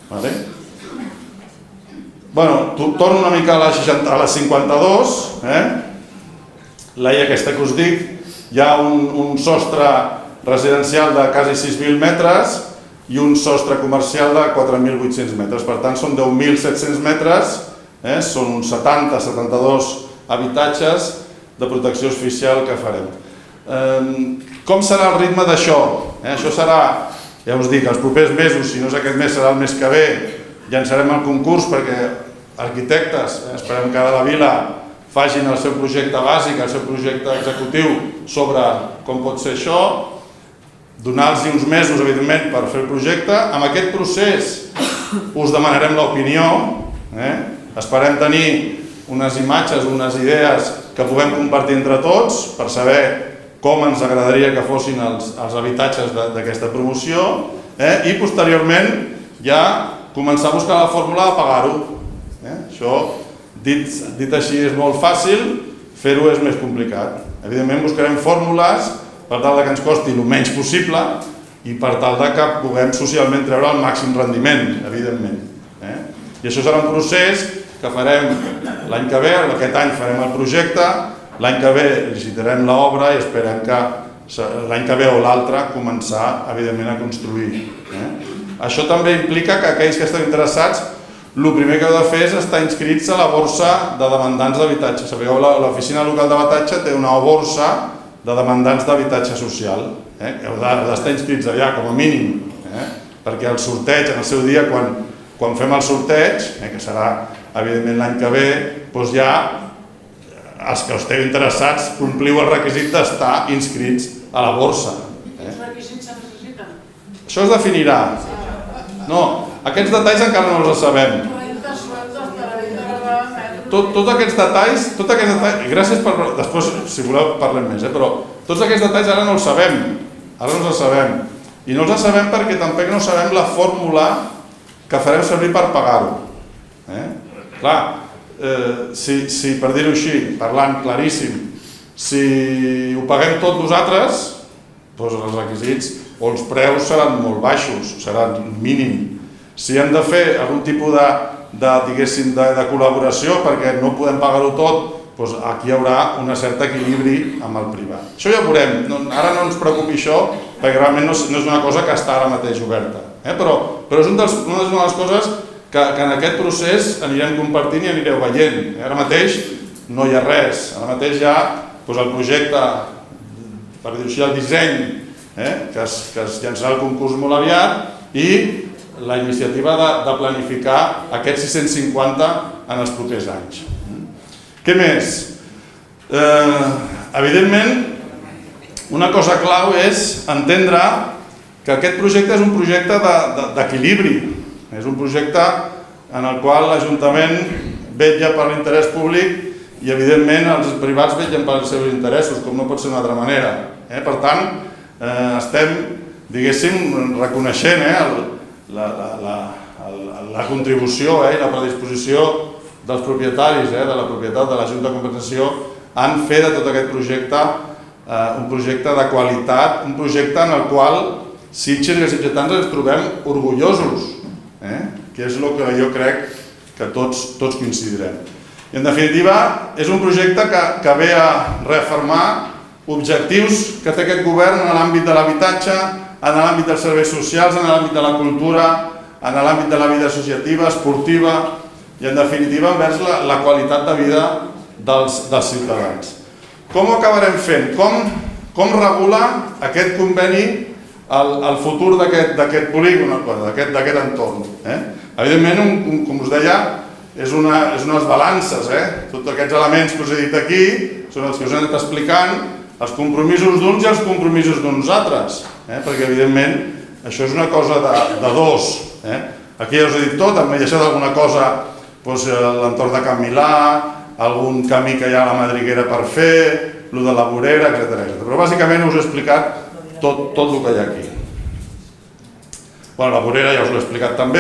Speaker 2: Torno una mica a la 52, la illa aquesta que us dic, hi ha un sostre residencial de quasi 6.000 metres i un sostre comercial de 4.800 metres. Per tant, són 10.700 metres, són uns 70-72 habitatges de protecció oficial que farem. Com serà el ritme d'això? Això serà, ja us dic, els propers mesos, si no és aquest mes serà el mes que ve, llançarem el concurs perquè arquitectes, esperem que de la vila facin el seu projecte bàsic, el seu projecte executiu sobre com pot ser això, donar-los uns mesos, evidentment, per fer el projecte. Amb aquest procés us demanarem l'opinió, esperem tenir unes imatges, unes idees que puguem compartir entre tots per saber com ens agradaria que fossin els habitatges d'aquesta promoció i posteriorment ja començar a buscar la fórmula de pagar-ho. Això, dit així, és molt fàcil, fer-ho és més complicat. Evidentment buscarem fórmules per tal que ens costi el menys possible i per tal que puguem socialment treure el màxim rendiment, evidentment. I això serà un procés que farem l'any que ve, aquest any farem el projecte, l'any que ve licitarem l'obra i esperem que l'any que ve o l'altre començar, evidentment, a construir. Això també implica que aquells que esteu interessats, el primer que heu de fer és estar inscrits a la borsa de demandants d'habitatge. Sabeu, l'oficina local d'habitatge té una borsa de demandants d'habitatge social. Heu d'estar inscrits allà, com a mínim, perquè el sorteig, en el seu dia, quan fem el sorteig, que serà evidentment l'any que ve, doncs ja els que esteu interessats compliu el requisit d'estar inscrits a la borsa.
Speaker 3: Quins requisits se necessiten?
Speaker 2: Això es definirà. No, aquests detalls encara no els sabem. Tots aquests detalls, gràcies per... Després, si voleu, parlem més, però tots aquests detalls ara no els sabem. Ara no els sabem. I no els sabem perquè tampoc no sabem la fórmula que farem servir per pagar-ho. Clar, si per dir-ho així, parlant claríssim, si ho paguem tot nosaltres, doncs els requisits o els preus seran molt baixos, seran mínim. Si hem de fer algun tipus de col·laboració perquè no podem pagar-ho tot, doncs aquí hi haurà un cert equilibri amb el privat. Això ja ho veurem, ara no ens preocupi això, perquè realment no és una cosa que està ara mateix oberta. Però és una de les coses que en aquest procés anirem compartint i anireu veient. Ara mateix no hi ha res, ara mateix hi ha el projecte, per dir-ho així, el disseny, que es llançarà el concurs molt aviat i la iniciativa de planificar aquests 650 en els propers anys. Què més? Evidentment, una cosa clau és entendre que aquest projecte és un projecte d'equilibri, és un projecte en el qual l'Ajuntament vetlla per l'interès públic i evidentment els privats vetllen pels seus interessos, com no pot ser d'una altra manera. Per tant, estem, diguéssim, reconeixent la contribució i la predisposició dels propietaris de la propietat de la Junta de Compensació en fer de tot aquest projecte un projecte de qualitat, un projecte en el qual sitges i sitgetans ens trobem orgullosos, que és el que jo crec que tots coincidirem. I en definitiva és un projecte que ve a reafirmar objectius que té aquest govern en l'àmbit de l'habitatge, en l'àmbit dels serveis socials, en l'àmbit de la cultura, en l'àmbit de la vida associativa, esportiva i en definitiva envers la qualitat de vida dels ciutadans. Com ho acabarem fent? Com regula aquest conveni el futur d'aquest polígon, d'aquest entorn? Evidentment, com us deia, és unes balances. Tots aquests elements que us he dit aquí són els que us he anat explicant, els compromisos d'uns i els compromisos d'uns altres, perquè evidentment això és una cosa de dos. Aquí ja us he dit tot, m'he deixat alguna cosa, l'entorn de Can Milà, algun camí que hi ha a la Madriguera per fer, el de la Vorera, etc. Però bàsicament us he explicat tot el que hi ha aquí. La Vorera ja us l'he explicat també,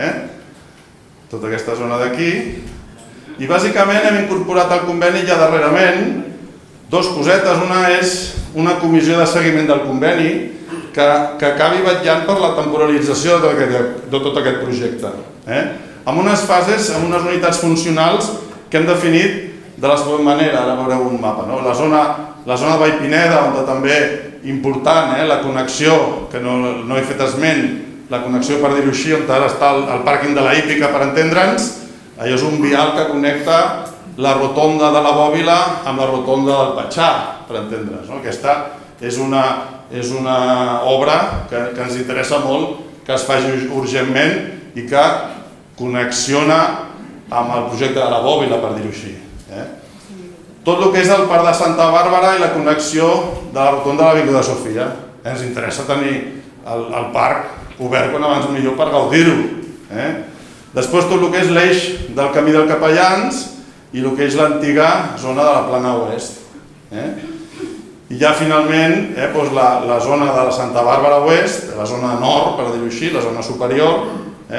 Speaker 2: tota aquesta zona d'aquí, i bàsicament hem incorporat al conveni ja darrerament dues cosetes. Una és una comissió de seguiment del conveni que acabi vetllant per la temporalització de tot aquest projecte, amb unes fases, amb unes unitats funcionals que hem definit de la següent manera. Ara veureu un mapa. La zona de Vallpineda, on també important la connexió, que no he fet esment, la connexió, per dir-ho així, on ara està el pàrquing de la Hípica, per entendre'ns. Allò és un vial que connecta la rotonda de la Bòbila amb la rotonda del Patxà, per entendre'ns. Aquesta és una obra que ens interessa molt que es faci urgentment i que connexiona amb el projecte de la Bòbila, per dir-ho així. Tot el que és el Parc de Santa Bàrbara i la connexió de la rotonda de l'Avinguda Sofia. Ens interessa tenir el parc obert quan abans millor per gaudir-ho. Després tot el que és l'eix del Camí del Capellans i el que és l'antiga zona de la Plana Oest. I ja finalment la zona de la Santa Bàrbara Oest, la zona nord, per dir-ho així, la zona superior,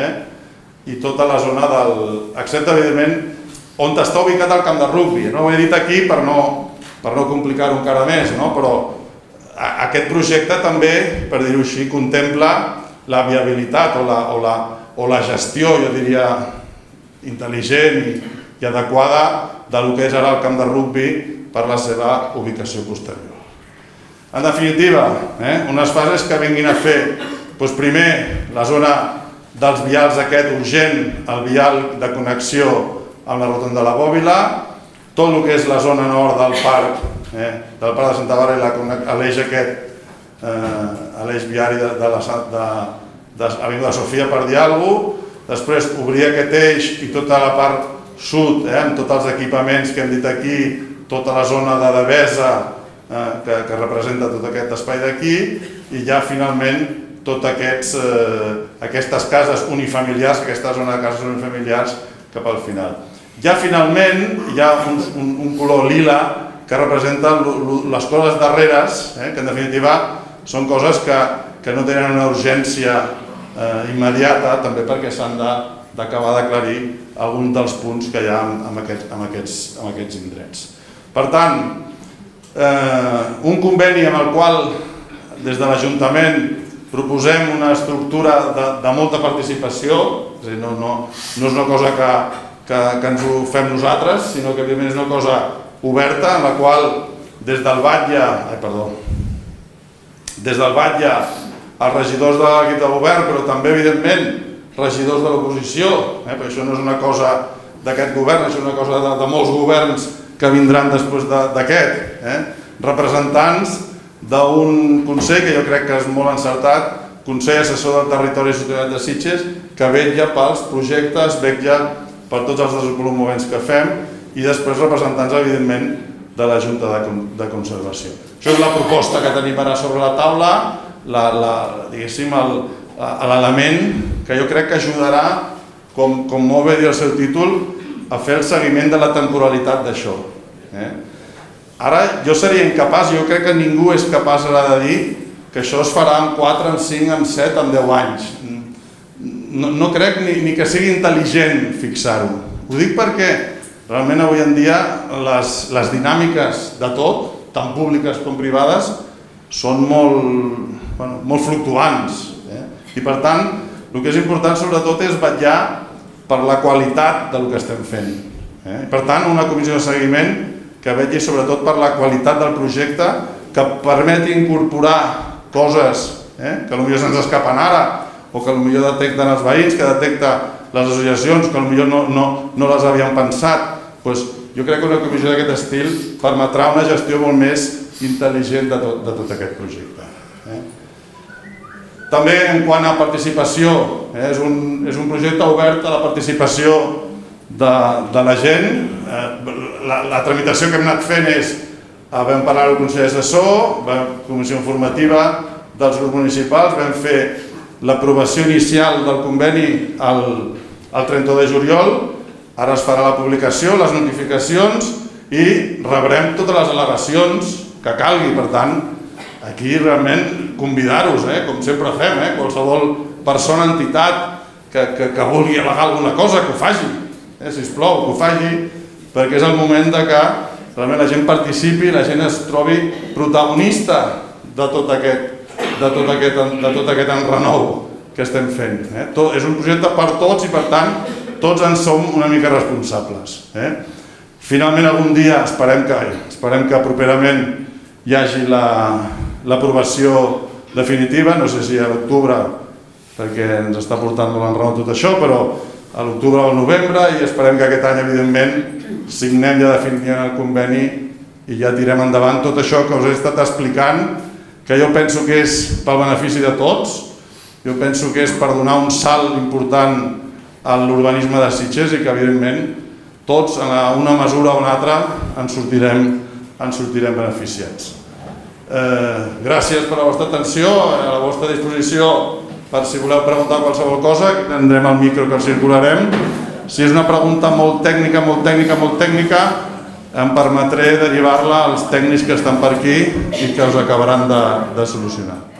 Speaker 2: i tota la zona excepte evidentment on està ubicat el camp de rugbi. No ho he dit aquí per no complicar-ho encara més, però aquest projecte també, per dir-ho així, contempla la viabilitat o la gestió, jo diria, intel·ligent i adequada del que és ara el camp de rugbi per la seva ubicació posterior. En definitiva, unes fases que vinguin a fer, primer, la zona dels vials aquest urgent, el vial de connexió amb la rotonda de la Bòbila, tot el que és la zona nord del parc de Santa Bàrbara i l'eix aquest, l'eix viari de l'Avinguda Sofia, per dir alguna cosa, després obrir aquest eix i tota la part sud, amb tots els equipaments que hem dit aquí, tota la zona de Devesa que representa tot aquest espai d'aquí, i ja finalment totes aquestes cases unifamiliars, aquesta zona de cases unifamiliars cap al final. Ja finalment hi ha un color lila que representa les coses darreres, que en definitiva són coses que no tenen una urgència immediata, també perquè s'han d'acabar d'aclarir alguns dels punts que hi ha en aquests indrets. Per tant, un conveni amb el qual des de l'Ajuntament proposem una estructura de molta participació, és a dir, no és una cosa que ens ho fem nosaltres, sinó que evidentment és una cosa oberta en la qual des del batlle els regidors de l'equip de govern, però també evidentment regidors de l'oposició, perquè això no és una cosa d'aquest govern, això és una cosa de molts governs que vindran després d'aquest, representants d'un Consell que jo crec que és molt encertat, Consell Assessor del Territori i Sostenibilitat de Sitges, que vetlla pels projectes, vetlla per tots els desenvolupaments que fem, i després representants, evidentment, de la Junta de Conservació. Això és la proposta que tenim ara sobre la taula, diguéssim, l'element que jo crec que ajudarà, com molt bé diu el seu títol, a fer el seguiment de la temporalitat d'això. Ara jo seria incapaç, jo crec que ningú és capaç ara de dir que això es farà en 4, en 5, en 7, en 10 anys. No crec ni que sigui intel·ligent fixar-ho. Ho dic perquè realment avui en dia les dinàmiques de tot, tant públiques com privades, són molt fluctuants. I per tant, el que és important sobretot és vetllar per la qualitat del que estem fent. Per tant, una comissió de seguiment que vetlli sobretot per la qualitat del projecte, que permeti incorporar coses que potser se'ns escapen ara, o que potser detecten els veïns, que detecta les associacions, que potser no les havien pensat. Jo crec que una comissió d'aquest estil permetrà una gestió molt més intel·ligent de tot aquest projecte. També en quant a participació, és un projecte obert a la participació de la gent. La tramitació que hem anat fent és, vam parlar al Consell Assessor, comissió informativa dels grups municipals, vam fer l'aprovació inicial del conveni el 31 de juliol, ara es farà la publicació, les notificacions i rebrem totes les al·legacions que calgui. Per tant, aquí realment convidar-vos, com sempre fem, qualsevol persona, entitat que vulgui al·legar alguna cosa, que ho faci, sisplau, que ho faci, perquè és el moment que realment la gent participi, la gent es trobi protagonista de tot aquest enrenou que estem fent. És un projecte per tots i per tant tots en som una mica responsables. Finalment algun dia esperem que properament hi hagi l'aprovació definitiva, no sé si a l'octubre, perquè ens està portant molt enrenou tot això, però a l'octubre o al novembre, i esperem que aquest any evidentment signem ja definitivament el conveni i ja tirem endavant tot això que us he estat explicant, que jo penso que és pel benefici de tots, jo penso que és per donar un salt important a l'urbanisme de Sitges i que evidentment tots en una mesura o una altra en sortirem beneficiats. Gràcies per la vostra atenció, a la vostra disposició per si voleu preguntar qualsevol cosa, tindrem el micro que el circularem. Si és una pregunta molt tècnica, em permetré derivar-la als tècnics que estan per aquí i que us acabaran de solucionar.